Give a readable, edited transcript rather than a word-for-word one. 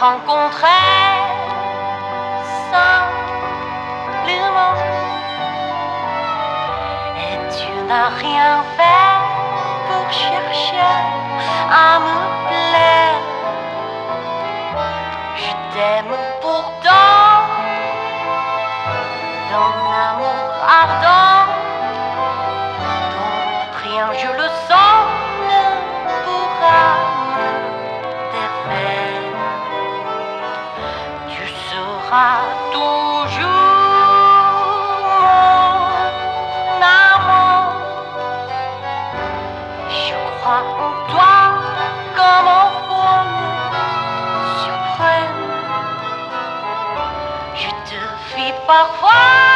rencontrer simplement. Et tu n'as rien fait pour chercher à me plaire. Je t'aime pourtant d'un amour ardent, dont rien, je le sens, ne pourra me défaire. Tu seras toujours mon amant. Je crois en toi comme en bonheur suprême. Je te fie parfois